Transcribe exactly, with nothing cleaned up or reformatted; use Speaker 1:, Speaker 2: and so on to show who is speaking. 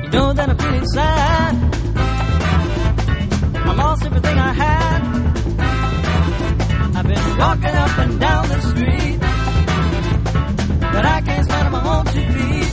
Speaker 1: know that I'm feeling sad. I lost everything I had. I've been walking up and down the street, but I can't stand on my own two feet.